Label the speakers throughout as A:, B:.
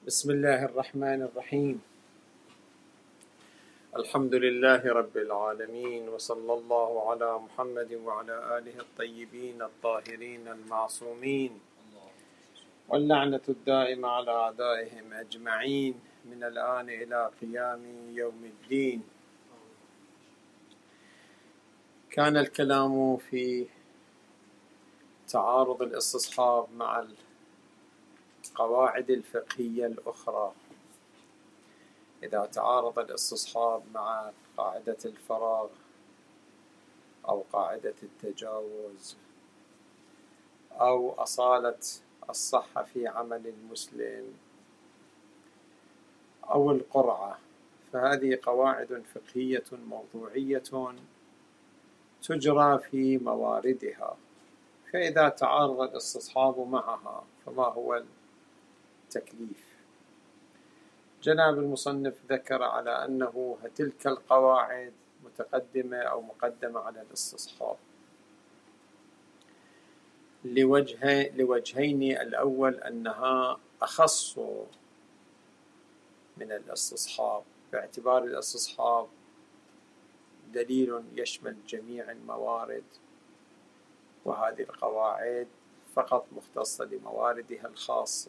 A: بسم الله الرحمن الرحيم. الحمد لله رب العالمين، وصلى الله على محمد وعلى آله الطيبين الطاهرين المعصومين، واللعنة الدائمة على أعدائهم أجمعين من الآن إلى قيام يوم الدين. كان الكلام في تعارض الاستصحاب مع القواعد الفقهية الأخرى. إذا تعارض الاستصحاب مع قاعدة الفراغ أو قاعدة التجاوز أو أصالة الصحة في عمل المسلم أو القرعة، فهذه قواعد فقهية موضوعية تجرى في مواردها. فإذا تعارض الاستصحاب معها فما هو التكليف؟ جناب المصنف ذكر على أنه تلك القواعد متقدمة أو مقدمة على الاستصحاب لوجهين. الأول أنها أخص من الاستصحاب، باعتبار الاستصحاب دليل يشمل جميع الموارد، وهذه القواعد فقط مختصة لمواردها الخاصة.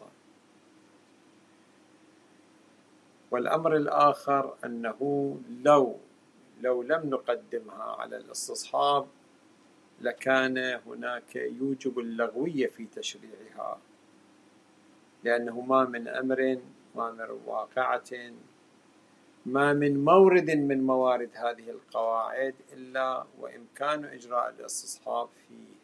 A: والأمر الآخر أنه لو لم نقدمها على الاستصحاب لكان هناك يوجب اللغوية في تشريعها، لأنه ما من أمر، ما من واقعة، ما من مورد من موارد هذه القواعد إلا وإمكان إجراء الاستصحاب فيه.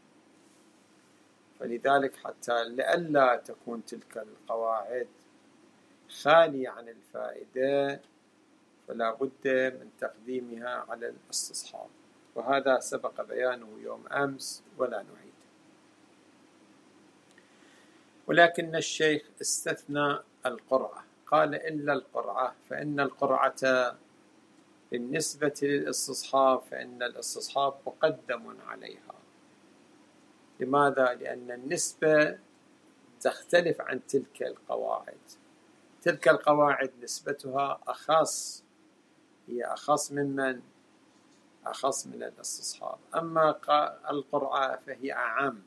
A: فلذلك حتى لئلا تكون تلك القواعد خالية عن الفائدة فلا بد من تقديمها على الاستصحاب، وهذا سبق بيانه يوم أمس ولا نعيد. ولكن الشيخ استثنى القرعة، قال إلا القرعة، فإن القرعة بالنسبة للاستصحاب فإن الاستصحاب مقدم عليها. لماذا؟ لأن النسبة تختلف عن تلك القواعد. تلك القواعد نسبتها أخص، هي أخص من أخص من الاستصحاب. أما القرعة فهي أعم.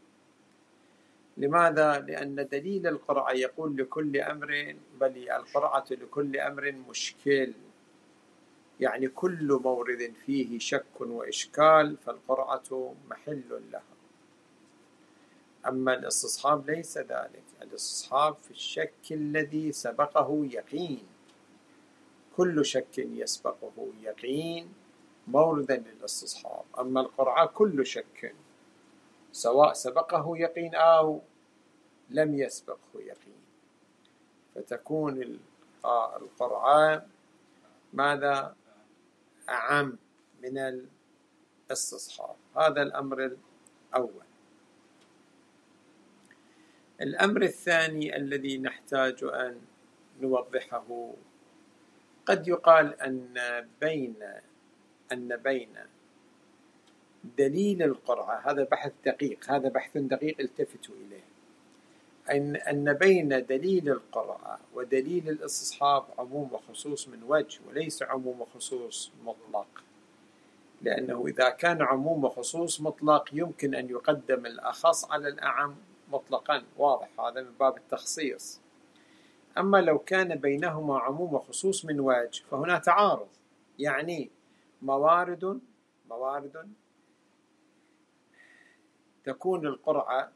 A: لماذا؟ لأن دليل القرعة يقول لكل أمر، بل القرعة لكل أمر مشكل، يعني كل مورد فيه شك وإشكال فالقرعة محل لها. أما الاستصحاب ليس ذلك، الاستصحاب في الشك الذي سبقه يقين، كل شك يسبقه يقين موردا للاستصحاب. أما القرعة كل شك سواء سبقه يقين أو لم يسبقه يقين، فتكون القرعة ماذا؟ أعم من الاستصحاب. هذا الأمر الأول. الأمر الثاني الذي نحتاج أن نوضحه، قد يقال أن بين دليل القرعة، هذا بحث دقيق، هذا بحث دقيق التفتوا إليه، أن بين دليل القرعة ودليل الاستصحاب عموم وخصوص من وجه، وليس عموم وخصوص مطلق. لأنه إذا كان عموم وخصوص مطلق يمكن أن يقدم الأخص على الأعم مطلقا، واضح، هذا من باب التخصيص. أما لو كان بينهما عموم وخصوص من وجه فهنا تعارض، يعني موارد تكون القرعة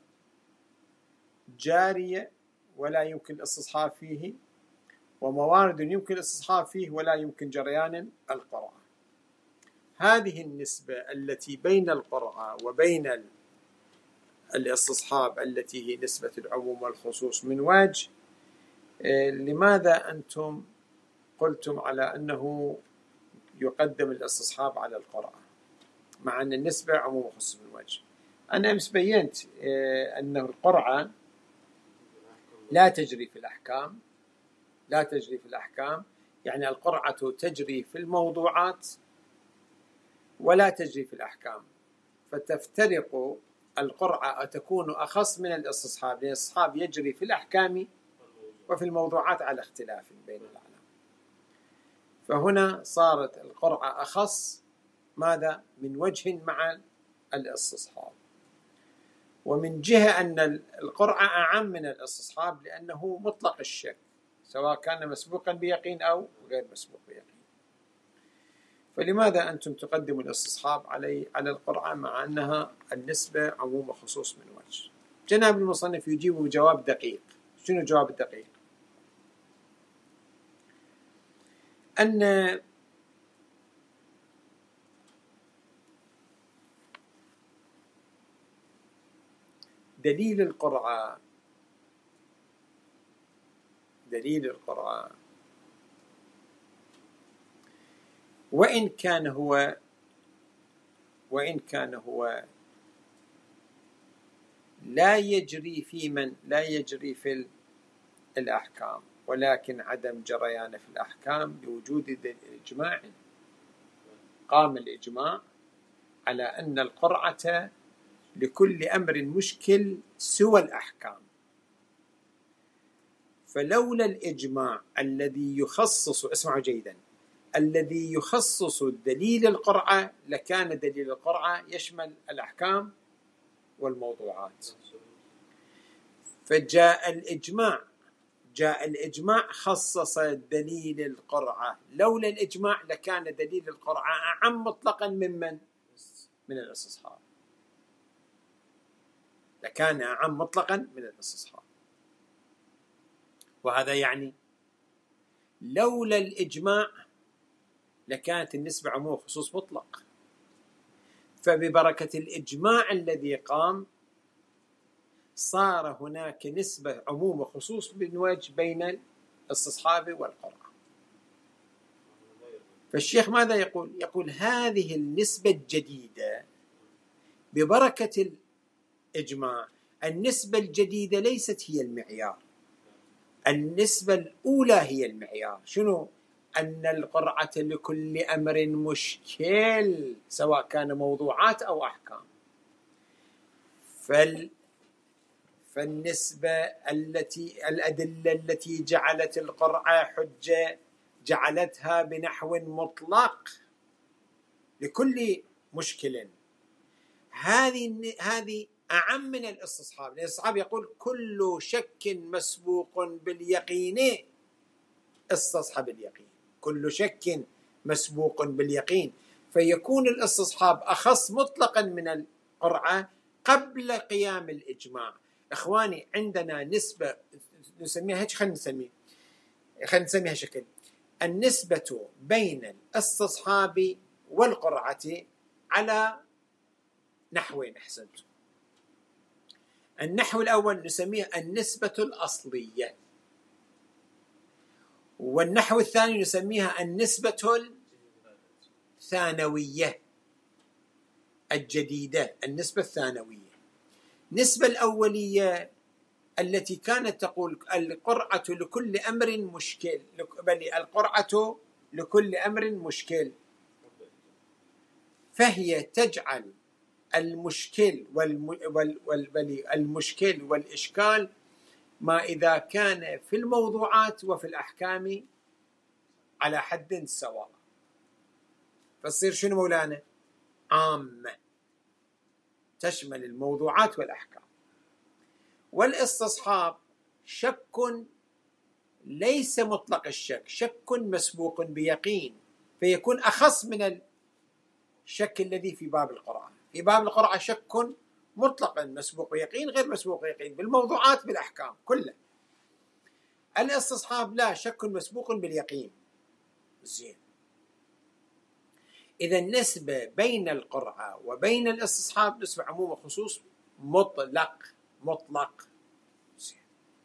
A: جارية ولا يمكن الاستصحاب فيه، وموارد يمكن الاستصحاب فيه ولا يمكن جريان القرعة. هذه النسبة التي بين القرعة وبين الاستصحاب التي هي نسبة العموم والخصوص من وجه، لماذا أنتم قلتم على أنه يقدم الاستصحاب على القرعة مع أن النسبة عموم وخصوص من وجه؟ أنا أمس بينت أن القرعة لا تجري في الأحكام، يعني القرعة تجري في الموضوعات ولا تجري في الأحكام، فتفترق القرعة تكون أخص من الاستصحاب، لأن الاستصحاب يجري في الأحكام وفي الموضوعات على اختلاف بين العلماء. فهنا صارت القرعة أخص ماذا؟ من وجه مع الاستصحاب، ومن جهة أن القرعة أعم من الاستصحاب لأنه مطلق الشك سواء كان مسبوقا بيقين أو غير مسبوق بيقين. فلماذا أنتم تقدموا الاستصحاب على القرعة مع أنها النسبة عموم وخصوص من وجه؟ جناب المصنف يجيب بجواب دقيق. شنو الجواب الدقيق؟ أن دليل القرعة وإن كان هو لا يجري في الأحكام، ولكن عدم جريانه في الأحكام بوجود الإجماع. قام الإجماع على أن القرعة لكل أمر مشكل سوى الأحكام، فلولا الإجماع الذي يخصص، اسمعوا جيدا، الذي يخصص دليل القرعة لكان دليل القرعة يشمل الأحكام والموضوعات. فجاء الإجماع خصص دليل القرعة، لولا الإجماع لكان دليل القرعة أعم مطلقا من الاستصحاب، لكان أعم مطلقا من الاستصحاب. وهذا يعني لولا الإجماع لكانت النسبة عموم وخصوص مطلق، فببركة الإجماع الذي قام صار هناك نسبة عموم وخصوص بين الاستصحاب والقرعة. فالشيخ ماذا يقول؟ يقول هذه النسبة الجديدة ببركة الإجماع، النسبة الجديدة ليست هي المعيار، النسبة الأولى هي المعيار. شنو؟ أن القرعة لكل أمر مشكل سواء كان موضوعات أو أحكام. فالنسبة الأدلة التي جعلت القرعة حجة جعلتها بنحو مطلق لكل مشكل. هذه أعم من الاستصحاب. الاستصحاب يقول كل شك مسبوق باليقين استصحب اليقين، كل شك مسبوق باليقين، فيكون الاستصحاب أخص مطلقا من القرعة قبل قيام الإجماع. إخواني عندنا نسبة نسميها هيك، خلينا نسميها شكل النسبة بين الاستصحاب والقرعة على نحوين. أحسنتم. النحو الأول نسميه النسبة الأصلية، والنحو الثاني نسميها النسبة الثانوية الجديدة، النسبة الثانوية. النسبة الأولية التي كانت تقول القرعة لكل أمر مشكل، بل القرعة لكل أمر مشكل، فهي تجعل المشكل المشكل والإشكال ما إذا كان في الموضوعات وفي الأحكام على حد سواء، فتصير شنو مولانا؟ عامة تشمل الموضوعات والأحكام. والاستصحاب شك ليس مطلق الشك، شك مسبوق بيقين، فيكون أخص من الشك الذي في باب القرعة. في باب القرعة شك مطلقا مسبوق بيقين غير مسبوق بيقين بالموضوعات بالأحكام كلها. الاستصحاب لا، شك مسبوق باليقين. زين، إذا النسبة بين القرعة وبين الاستصحاب نسبة عموم وخصوص مطلق. زين.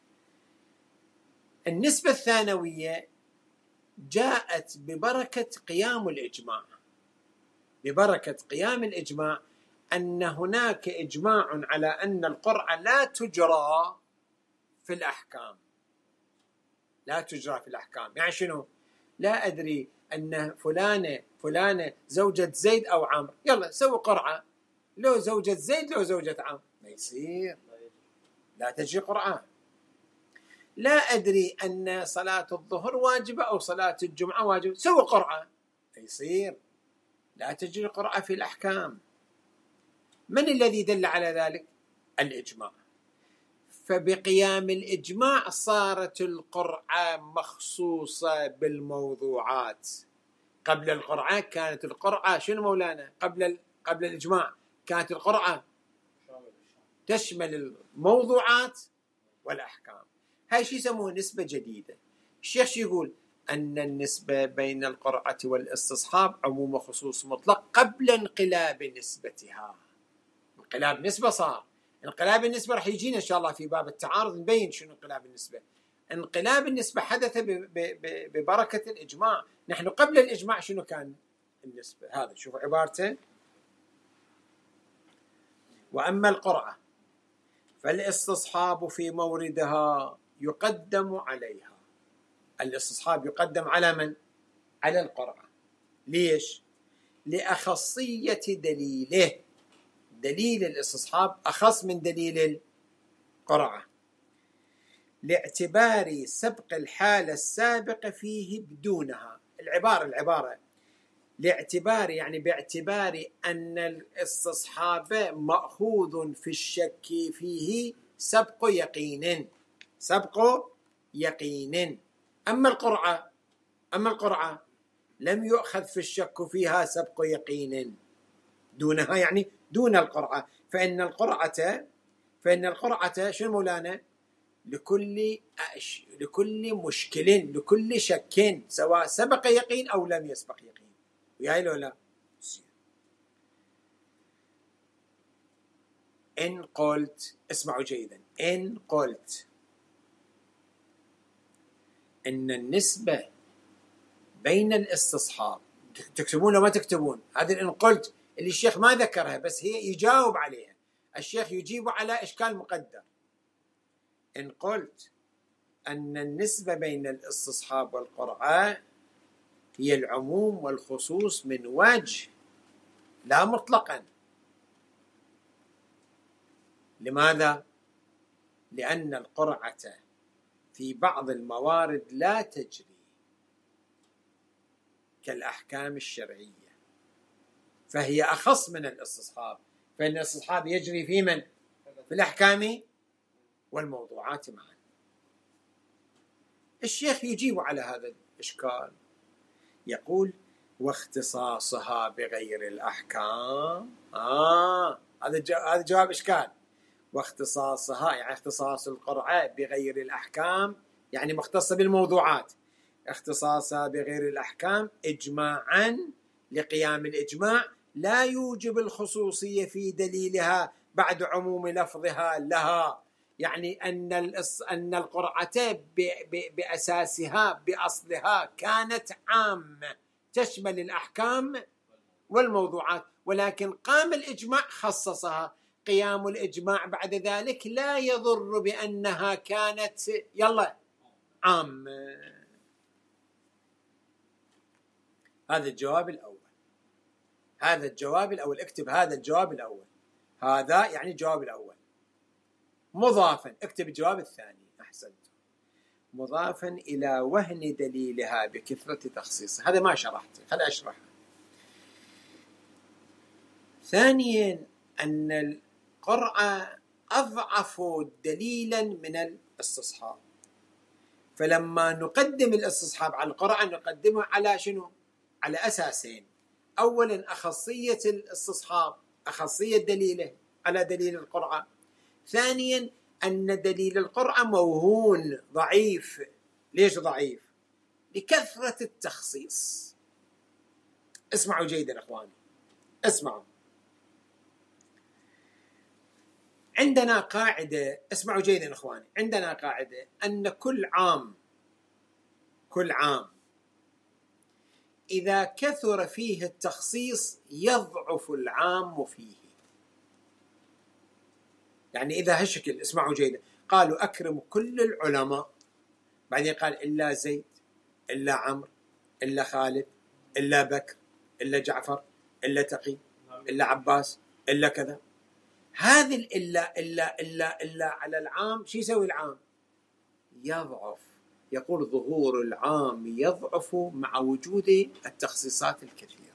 A: النسبة الثانوية جاءت ببركة قيام الإجماع، ببركة قيام الإجماع، أن هناك إجماع على أن القرعة لا تجرى في الأحكام، لا تجرى في الأحكام. يعني شنو؟ لا أدري أن فلانة زوجة زيد أو عمرو، يلا سوي قرعة، لو زوجة زيد لو زوجة عمرو، ما يصير، لا تجري قرعة. لا أدري أن صلاة الظهر واجبة أو صلاة الجمعة واجبة، سوي قرعة. يصير لا تجري قرعة في الأحكام. من الذي دل على ذلك؟ الإجماع. فبقيام الإجماع صارت القرعة مخصوصة بالموضوعات. قبل القرعة كانت القرعة شنو مولانا؟ قبل الإجماع كانت القرعة تشمل الموضوعات والأحكام. هاي شو يسموه نسبة جديدة. الشيخ يقول أن النسبة بين القرعة والاستصحاب عموم وخصوص مطلق قبل انقلاب نسبتها. انقلاب نسبة صار. انقلاب النسبة راح يجينا إن شاء الله في باب التعارض نبين شنو انقلاب النسبة. انقلاب النسبة حدث ببركة الإجماع. نحن قبل الإجماع شنو كان النسبة؟ هذا شوفوا عبارته: وأما القرعة فالاستصحاب في موردها يقدم عليها. الاستصحاب يقدم على من؟ على القرعة. ليش؟ لأخصية دليله. دليل الاستصحاب أخص من دليل القرعة، لاعتبار سبق الحالة السابقة فيه بدونها. العبارة لاعتبار يعني باعتبار أن الاستصحاب مأخوذ في الشك فيه سبق يقين. أما القرعة لم يؤخذ في الشك فيها سبق يقين دونها، يعني دون القرعة. فإن القرعة شنو مولانا؟ لكل مشكل، لكل شك، سواء سبق يقين أو لم يسبق يقين. وياي لو لا؟ إن قلت، اسمعوا جيدا، إن قلت إن النسبة بين الاستصحاب، تكتبون وما تكتبون، هذه إن قلت اللي الشيخ ما ذكرها بس هي يجاوب عليها. الشيخ يجيب على إشكال مقدر. إن قلت أن النسبة بين الاستصحاب والقرعة هي العموم والخصوص من وجه لا مطلقا. لماذا؟ لأن القرعة في بعض الموارد لا تجري كالأحكام الشرعية، فهي أخص من الاستصحاب. فإن الاستصحاب يجري في من؟ في الأحكام والموضوعات معا. الشيخ يجيب على هذا الإشكال، يقول: واختصاصها بغير الأحكام. هذا جواب إشكال. واختصاصها يعني اختصاص القرعة بغير الأحكام، يعني مختصة بالموضوعات. اختصاصها بغير الأحكام إجماعا لقيام الإجماع لا يوجب الخصوصية في دليلها بعد عموم لفظها لها. يعني أن القرعة بأساسها بأصلها كانت عامة تشمل الأحكام والموضوعات، ولكن قام الإجماع خصصها. قيام الإجماع بعد ذلك لا يضر بأنها كانت عامة. هذا الجواب الأول. اكتب هذا الجواب الأول. هذا يعني الجواب الأول. مضافا اكتب الجواب الثاني. أحسنت. مضافا إلى وهن دليلها بكثرة تخصيصها. هذا ما شرحته، خليني أشرح. ثانيا أن القرعة أضعف دليلا من الاستصحاب، فلما نقدم الاستصحاب على القرعة نقدمه على شنو؟ على أساسين. أولا أخصية الاستصحاب، أخصية دليله على دليل القرعة. ثانيا أن دليل القرعة موهون ضعيف. ليش ضعيف؟ لكثرة التخصيص. اسمعوا جيدا أخواني، اسمعوا. عندنا قاعدة، اسمعوا جيدا أخواني، عندنا قاعدة أن كل عام إذا كثر فيه التخصيص يضعف العام فيه. يعني إذا هالشكل، اسمعوا جيدا، قالوا أكرم كل العلماء، بعدين قال إلا زيد، إلا عمرو، إلا خالد، إلا بكر، إلا جعفر، إلا تقي، إلا عباس، إلا كذا. هذه الإلا على العام شو يسوي العام؟ يضعف. يقول ظهور العام يضعف مع وجود التخصيصات الكثيرة.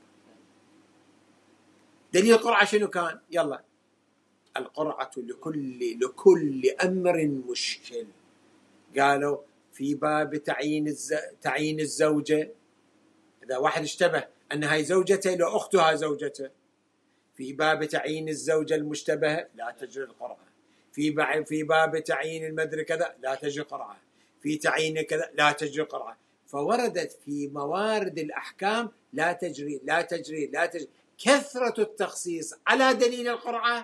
A: دليل القرعة شنو كان؟ يلا، القرعة لكل أمر مشكل. قالوا في باب تعيين الزوجة، إذا واحد اشتبه أن هاي زوجته لو أختها زوجته، في باب تعيين الزوجة المشتبهة لا تجري القرعة، في باب تعيين المدري كذا لا تجري القرعة، في تعيين كذا لا تجري القرعة. فوردت في موارد الأحكام لا تجري لا تجري لا تجري. كثرة التخصيص على دليل القرعة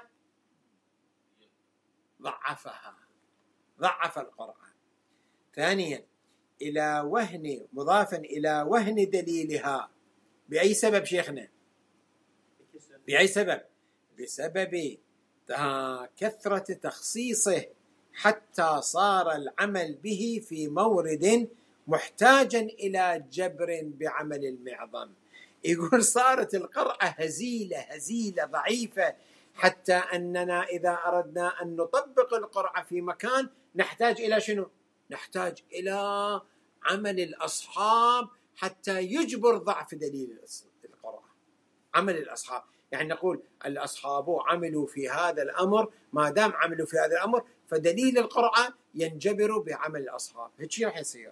A: ضعفها، ضعف القرعة. ثانيا، إلى وهن، مضافا إلى وهن دليلها. بأي سبب شيخنا؟ بأي سبب؟ بسبب كثرة تخصيصه حتى صار العمل به في مورد محتاجا إلى جبر بعمل المعظم. يقول صارت القرعة هزيلة ضعيفة، حتى أننا إذا أردنا أن نطبق القرعة في مكان نحتاج إلى شنو؟ نحتاج إلى عمل الأصحاب حتى يجبر ضعف دليل القرعة. عمل الأصحاب يعني نقول الأصحاب عملوا في هذا الأمر، ما دام عملوا في هذا الأمر فدليل القرعة ينجبر بعمل الأصحاب. هيك راح يصير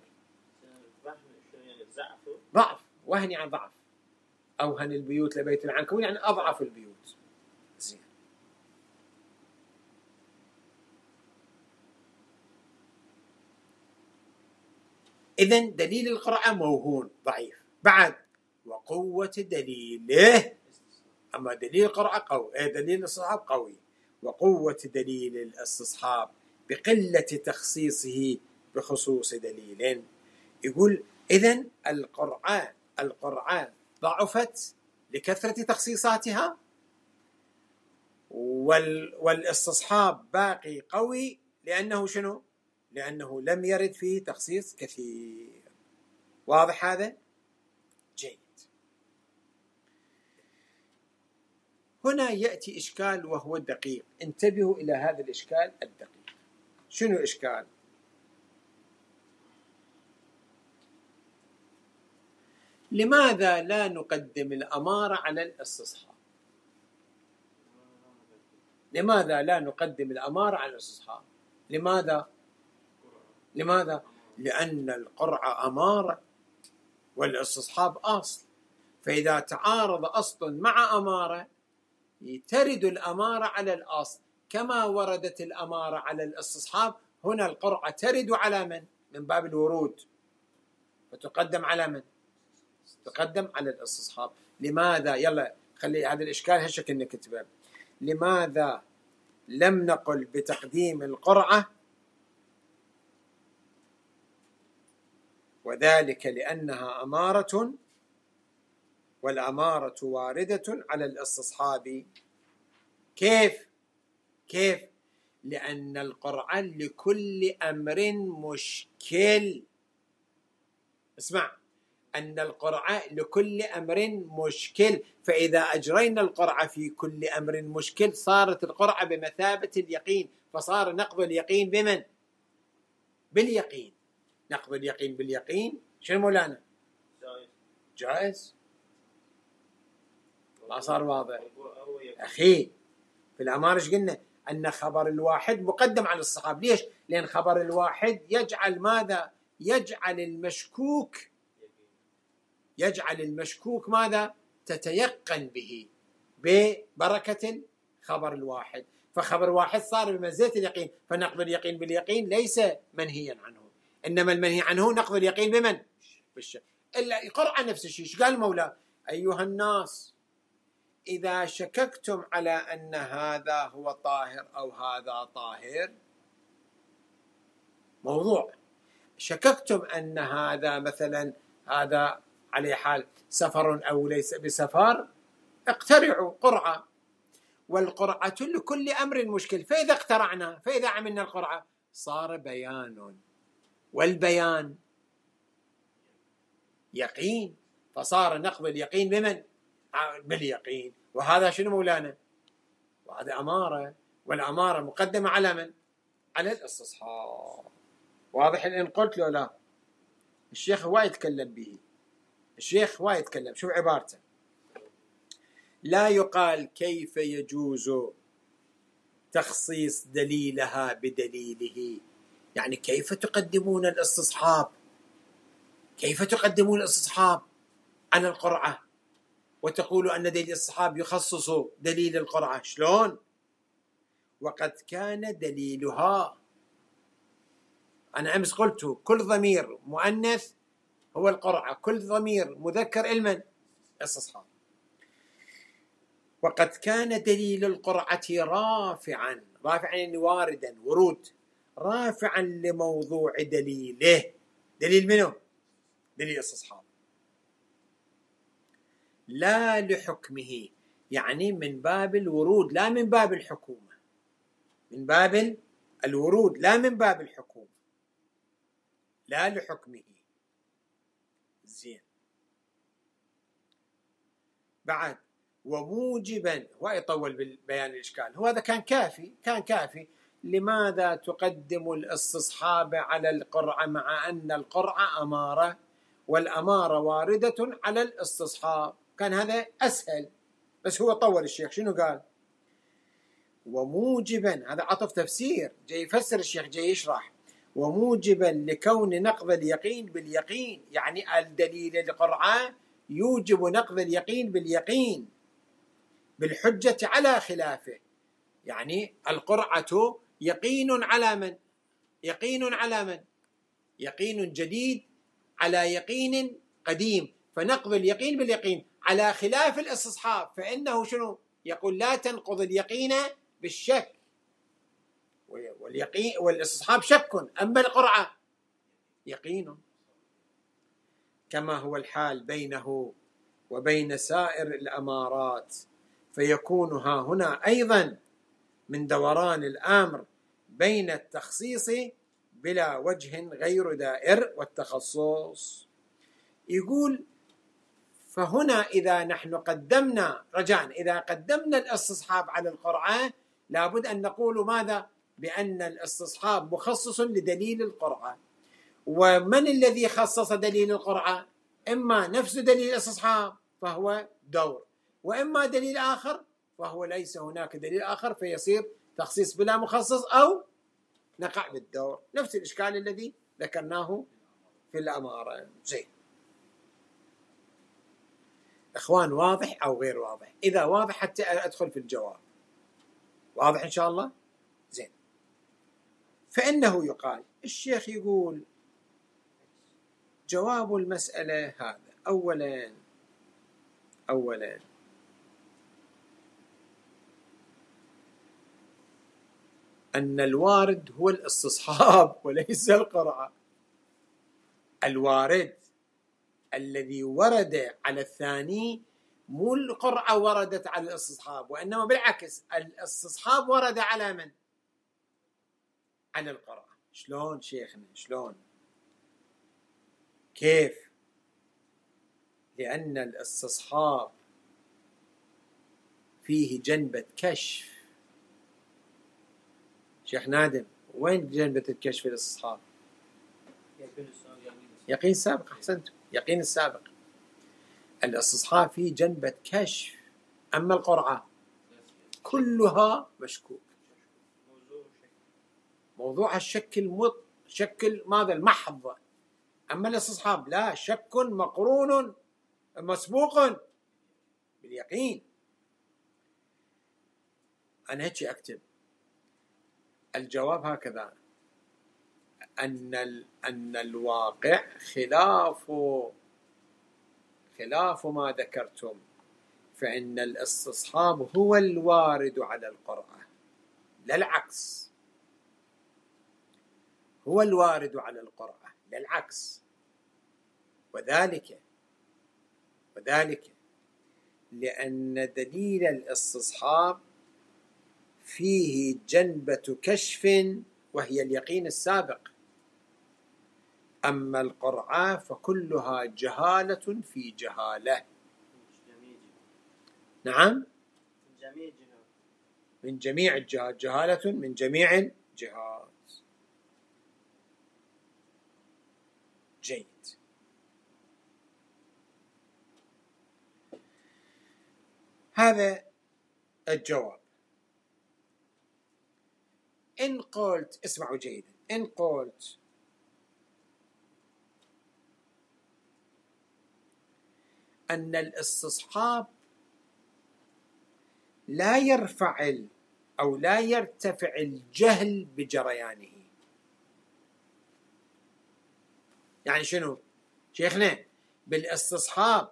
A: ضعف. وهن يعني ضعف. أوهن البيوت لبيت العنكبوت يعني أضعف البيوت. زين. إذن دليل القرعة موهون ضعيف. بعد وقوة دليله، أما دليل القرعة قوي، دليل الاستصحاب قوي. وقوة دليل الاستصحاب بقلة تخصيصه بخصوص دليل. يقول إذن القرعة ضعفت لكثرة تخصيصاتها، والاستصحاب باقي قوي لأنه شنو؟ لأنه لم يرد فيه تخصيص كثير. واضح هذا؟ جيد. هنا يأتي إشكال وهو دقيق. انتبهوا إلى هذا الإشكال الدقيق. شنو إشكال؟ لماذا لا نقدم الأمارة على الاستصحاب؟ لماذا لا نقدم الأمارة على الاستصحاب؟ لماذا؟ لأن القرعة أمارة والاستصحاب أصل، فإذا تعارض أصل مع أمارة ترد الأمارة على الأصل، كما وردت الأمارة على الاستصحاب. هنا القرعة ترد على من؟ من باب الورود، فتقدم على من؟ تقدم على الاستصحاب. لماذا؟ يلا خلي هذا الإشكال هالشكل نكتبه. لماذا لم نقل بتقديم القرعة؟ وذلك لأنها أمارة، والأمارة واردة على الاستصحاب. كيف؟ لأن القرعة لكل أمر مشكل. اسمع، أن القرعة لكل أمر مشكل، فإذا أجرينا القرعة في كل أمر مشكل صارت القرعة بمثابة اليقين، فصار نقض اليقين بمن؟ باليقين. نقض اليقين باليقين شنو مولانا؟ جائز. ما صار واضح أخي؟ في الأمارة ايش قلنا؟ أن خبر الواحد مقدم على الصحاب. ليش؟ لأن خبر الواحد يجعل ماذا؟ يجعل المشكوك ماذا؟ تتيقن به ببركة خبر الواحد. فخبر واحد صار بمنزلة اليقين، فنقض اليقين باليقين ليس منهيا عنه، إنما المنهي عنه نقض اليقين بمن؟ بالشك. إلا القرعة نفس الشيء. ايش قال المولى؟ أيها الناس إذا شككتم على أن هذا هو طاهر أو هذا طاهر، موضوع شككتم أن هذا مثلا هذا عليه حال سفر أو ليس بسفر، اقترعوا قرعة. والقرعة لكل أمر مشكل، فإذا اقترعنا، فإذا عملنا القرعة صار بيان، والبيان يقين، فصار نقض اليقين بمن؟ باليقين. وهذا شنو مولانا؟ وهذا أمارة، والأمارة مقدمة على من؟ على الاستصحاب. واضح الآن قلت له لا؟ الشيخ هو يتكلم به، الشيخ هو يتكلم، شوف عبارته: لا يقال كيف يجوز تخصيص دليلها بدليله، يعني كيف تقدمون الاستصحاب، كيف تقدمون الاستصحاب عن القرعة وتقولوا أن دليل الاستصحاب يخصص دليل القرعة، شلون؟ وقد كان دليلها، أنا أمس قلت كل ضمير مؤنث هو القرعة، كل ضمير مذكر المن استصحاب. وقد كان دليل القرعة رافعا يعني واردا، ورود، رافعا لموضوع دليله. دليل منه؟ دليل استصحاب. لا لحكمه، يعني من باب الورود لا من باب الحكومة، من باب الورود لا من باب الحكومة، لا لحكمه. زين. بعد وموجبا، هو يطول بالبيان الإشكال، هو هذا كان كافي، كان كافي. لماذا تقدم الاستصحاب على القرعة مع أن القرعة أمارة والأمارة واردة على الاستصحاب؟ كان هذا أسهل، بس هو طول الشيخ. شنو قال؟ وموجبا، هذا عطف تفسير، جاي يفسر الشيخ، جاي يشرح. وموجبا لكون نقض اليقين باليقين، يعني الدليل القرعة يوجب نقض اليقين باليقين بالحجة على خلافه. يعني القرعة يقين على من؟ يقين على من؟ يقين جديد على يقين قديم، فنقض اليقين باليقين على خلاف الاستصحاب، فإنه شنو؟ يقول لا تنقض اليقين بالشك، واليقين والاستصحاب شك، أما القرعة يقين، كما هو الحال بينه وبين سائر الأمارات، فيكون ها هنا أيضا من دوران الأمر بين التخصيص بلا وجه غير دائر والتخصص. يقول فهنا إذا نحن قدمنا رجاء، إذا قدمنا الاستصحاب على القرعة لابد أن نقول ماذا؟ بأن الاستصحاب مخصص لدليل القرعة. ومن الذي خصص دليل القرعة؟ إما نفس دليل الاستصحاب فهو دور، وإما دليل آخر فهو ليس هناك دليل آخر، فيصير تخصيص بلا مخصص أو نقع بالدور، نفس الإشكال الذي ذكرناه في الأمارة. زين إخوان، واضح أو غير واضح؟ إذا واضح حتى أدخل في الجواب. واضح إن شاء الله؟ زين. فإنه يقال، الشيخ يقول جواب المسألة هذا: أولا أن الوارد هو الاستصحاب وليس القرعة. الوارد الذي ورد على الثاني مو القرعة وردت على الاستصحاب، وإنما بالعكس الاستصحاب ورد على من؟ على القرعة. شلون شيخنا؟ شلون؟ كيف؟ لأن الاستصحاب فيه جنبة كشف. شيخ نادم، وين جنبة الكشف في الاستصحاب؟ يقين سابق. أحسنتم، يقين السابق. الاستصحاب فيه جنبة كشف، أما القرعة كلها مشكوك. موضوع الشك شك ماذا؟ المحض. أما الاستصحاب لا، شك مقرون مسبوق باليقين. أنا هيك أكتب الجواب هكذا: أن الواقع خلاف ما ذكرتم، فإن الاستصحاب هو الوارد على القرعة، لا العكس. هو الوارد على القرعة لا العكس. وذلك لأن دليل الاستصحاب فيه جنبة كشف وهي اليقين السابق، أما القرعة فكلها جهالة في جهالة. نعم، من جميع الجهات، جهالة من جميع الجهات. جيد. هذا الجواب. إن قلت، اسمعوا جيدا، إن قلت أن الاستصحاب لا يرفع أو لا يرتفع الجهل بجريانه، يعني شنو شيخنا؟ بالاستصحاب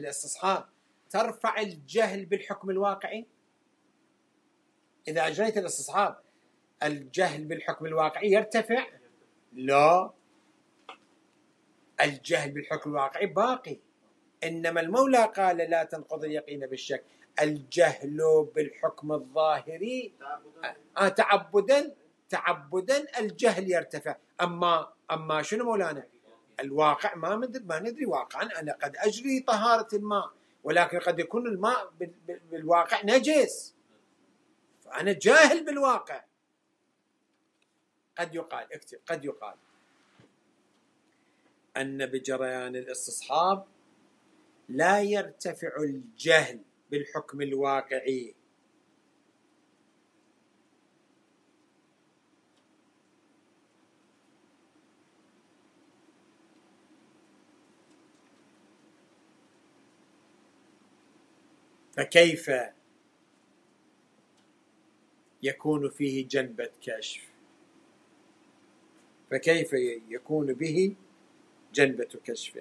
A: ترفع الجهل بالحكم الواقعي. إذا أجريت الاستصحاب الجهل بالحكم الواقعي يرتفع؟ لا، الجهل بالحكم الواقعي باقي. إنما المولى قال لا تنقض اليقين بالشك. الجهل بالحكم الظاهري تعبدا الجهل يرتفع. أما شنو مولانا؟ الواقع ما ندري واقعا. أنا قد أجري طهارة الماء، ولكن قد يكون الماء بالواقع نجس، فأنا جاهل بالواقع. قد يقال، اكتب، قد يقال أن بجريان الاستصحاب لا يرتفع الجهل بالحكم الواقعي، فكيف يكون فيه جنبة كشف؟ فكيف يكون به جنبة كشف؟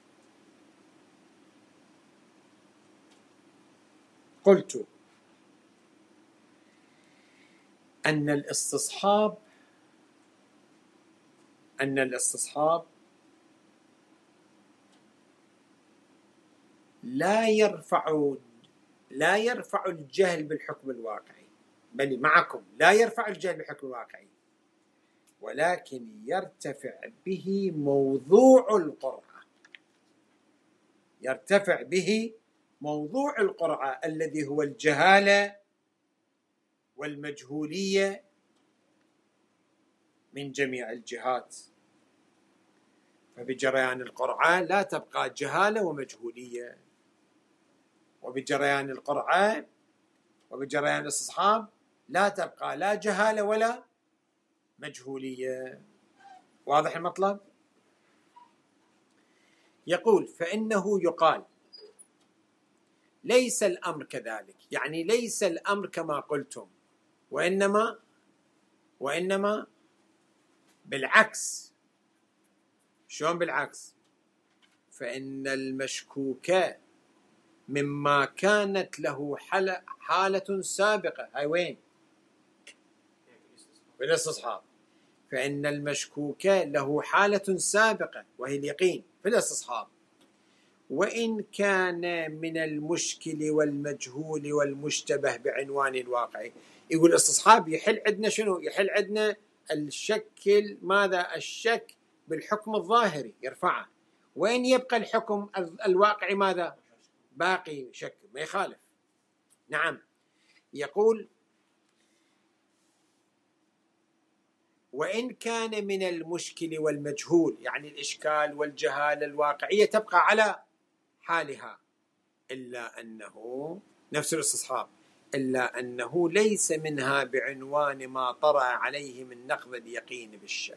A: قلت أن الاستصحاب لا يرفع الجهل بالحكم الواقعي، بل معكم لا يرفع الجهل بالحكم الواقعي، ولكن يرتفع به موضوع القرعة. يرتفع به موضوع القرعة الذي هو الجهالة والمجهولية من جميع الجهات. فبجريان القرعة لا تبقى جهالة ومجهولية، وبجريان القرعة وبجريان الاستصحاب لا تبقى لا جهالة ولا مجهولية. واضح المطلب؟ يقول فإنه يقال ليس الأمر كذلك، يعني ليس الأمر كما قلتم، وإنما بالعكس. شلون بالعكس؟ فإن المشكوك مما كانت له حالة سابقة. هاي وين؟ بالاستصحاب. فإن المشكوك له حالة سابقة وهي اليقين في الاستصحاب، وإن كان من المشكل والمجهول والمشتبه بعنوان الواقع. يقول الاستصحاب يحل عندنا شنو؟ يحل عندنا الشك. ماذا؟ الشك بالحكم الظاهري يرفعه. وين يبقى الحكم الواقعي؟ ماذا؟ باقي شك، ما يخالف. نعم. يقول وإن كان من المشكل والمجهول، يعني الإشكال والجهالة الواقعية تبقى على حالها، إلا أنه نفس الاستصحاب، إلا أنه ليس منها بعنوان ما طرأ عليه من نقض اليقين بالشك.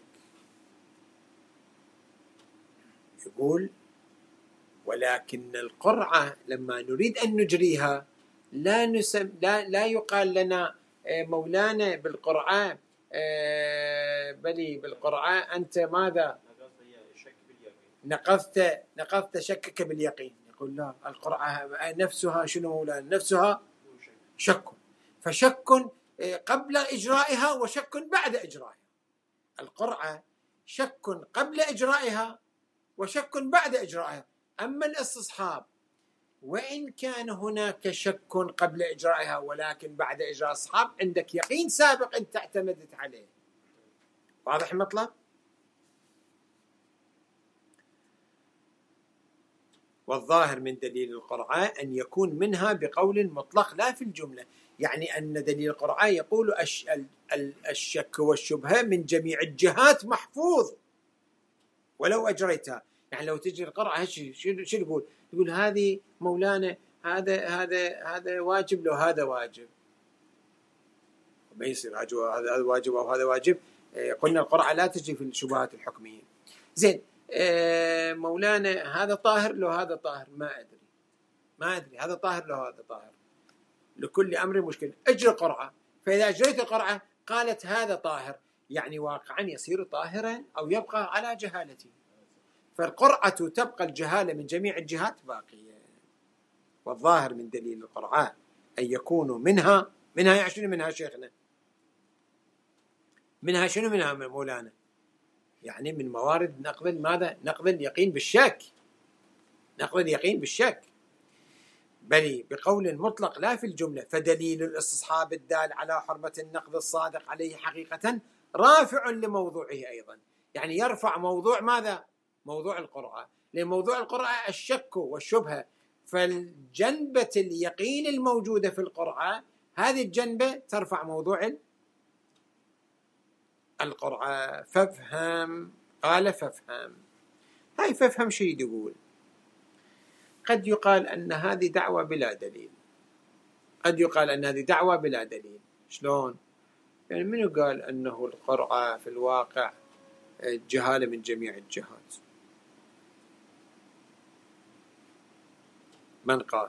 A: يقول ولكن القرعة لما نريد أن نجريها لا يقال لنا مولانا بالقرعة بلي بالقرعة أنت ماذا؟ نقضت شكك باليقين. يقول لا، القرعة نفسها شنو مولانا؟ نفسها شك، فشك قبل إجرائها وشك بعد إجرائها. القرعة شك قبل إجرائها وشك بعد إجرائها. أما الاستصحاب وإن كان هناك شك قبل إجرائها ولكن بعد إجراء الاستصحاب عندك يقين سابق أنت اعتمدت عليه. واضح المطلب؟ والظاهر من دليل القرعة أن يكون منها بقول مطلق لا في الجملة، يعني أن دليل القرعة يقول الشك والشبهة من جميع الجهات محفوظ، ولو أجريتها. يعني لو تجري القرعة شو تقول؟ تقول هذه مولانا هذا واجب لو هذا واجب، ما يصير هذا واجب أو هذا واجب. قلنا القرعة لا تجري في الشبهات الحكمية. زين، مولانا هذا طاهر لو هذا طاهر، ما أدري هذا طاهر لو هذا طاهر، لكل أمر مشكل. أجري قرعة، فإذا أجريت القرعة قالت هذا طاهر، يعني واقعا يصير طاهرا أو يبقى على جهالته. فالقرعة تبقى الجهالة من جميع الجهات باقية. والظاهر من دليل القرعة أن يكون منها يعني شنو منها شيخنا؟ منها شنو منها مولانا؟ يعني من موارد نقض ماذا؟ نقض اليقين بالشك، نقض اليقين بالشك، بل بقول مطلق لا في الجملة. فدليل الاستصحاب الدال على حرمة النقض الصادق عليه حقيقة رافع لموضوعه أيضا، يعني يرفع موضوع ماذا؟ موضوع القرعة، لأن موضوع القرعة الشك والشبهة، فالجنبة اليقين الموجودة في القرعة هذه الجنبة ترفع موضوع القرعة. فافهم، قال فافهم. هاي فافهم شيء يقول. قد يقال أن هذه دعوة بلا دليل، قد يقال أن هذه دعوة بلا دليل. شلون؟ يعني منو قال أنه القرعة في الواقع جهالة من جميع الجهات؟ من قال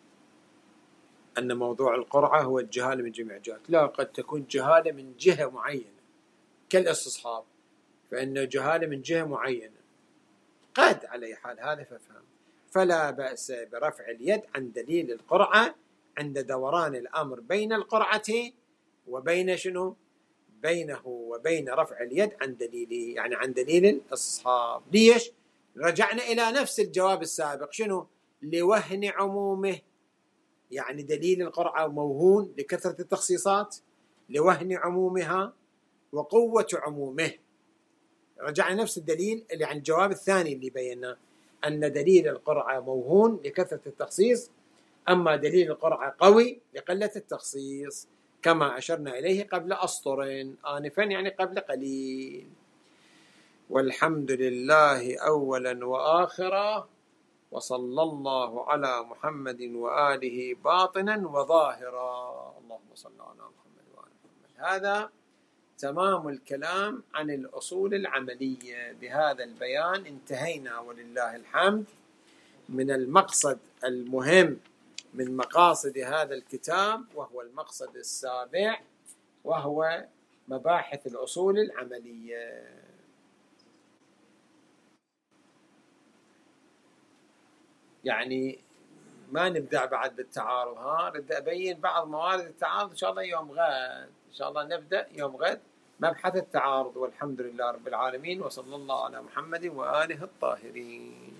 A: أن موضوع القرعة هو الجهالة من جميع الجهات؟ لا، قد تكون جهالة من جهة معينة كالاستصحاب، فإنه جهالة من جهة معينة قد، على أي حال هذا ففهم. فلا بأس برفع اليد عن دليل القرعة عند دوران الأمر بين القرعة وبين شنو؟ بينه وبين رفع اليد عن دليله، يعني عن دليل الاستصحاب. ليش؟ رجعنا إلى نفس الجواب السابق، شنو؟ لوهن عمومه، يعني دليل القرعة موهون لكثرة التخصيصات، لوهن عمومها وقوة عمومه. رجعنا نفس الدليل اللي عن الجواب الثاني اللي بينا، أن دليل القرعة موهون لكثرة التخصيص، أما دليل القرعة قوي لقلة التخصيص، كما أشرنا إليه قبل أسطر آنفا، يعني قبل قليل. والحمد لله أولا وآخرا، وصلى الله على محمد وآله باطنا وظاهرا. اللهم صل على محمد وآل محمد. هذا تمام الكلام عن الأصول العملية. بهذا البيان انتهينا ولله الحمد من المقصد المهم من مقاصد هذا الكتاب، وهو المقصد السابع، وهو مباحث الأصول العملية. يعني ما نبدأ بعد بالتعارض، بدي أبين بعض موارد التعارض إن شاء الله يوم غد، إن شاء الله نبدأ يوم غد مبحث التعارض. والحمد لله رب العالمين، وصلى الله على محمد وآله الطاهرين.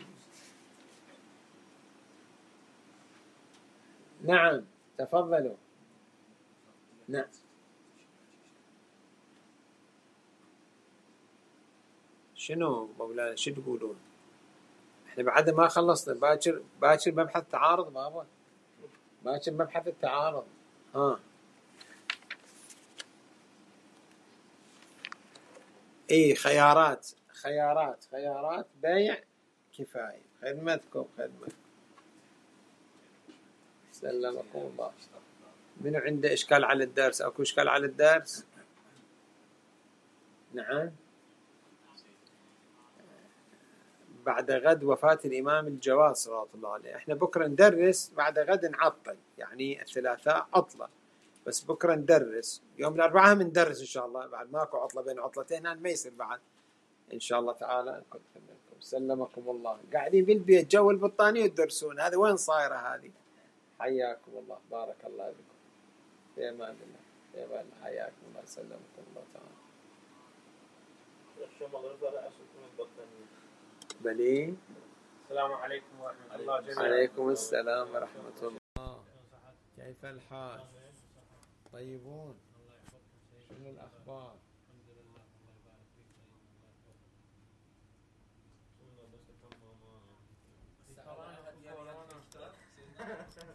A: نعم، تفضلوا. نعم، شنو مولانا شو تقولون؟ احنا بعد ما خلصنا، باكر مبحث تعارض بابا، باكر مبحث التعارض. اي خيارات بيع كفاية. خدمتكم. سلمكم الله. منو عنده إشكال على الدرس؟ أكو إشكال على الدرس؟ نعم. بعد غد وفاة الإمام الجواد صلى الله عليه، احنا بكرة ندرس، بعد غد نعطل، يعني الثلاثاء عطلة، بس بكرة ندرس. يوم الأربعاء من ندرس إن شاء الله، بعد ماكو عطلة بين عطلتين، ما يصير بعد إن شاء الله تعالى. سلمكم الله. قاعدين بالبيت جو البطانية وتدرسون، هذا وين صايرة هذه؟ حياكم الله، بارك الله بكم. في أمان الله، في أمان الله. حياكم الله، سلمكم الله تعالى. بلي.
B: السلام عليكم ورحمة الله جميعا.
A: عليكم السلام ورحمة الله. كيف الحال؟ طيبون؟ شنو الأخبار؟ الحمد لله.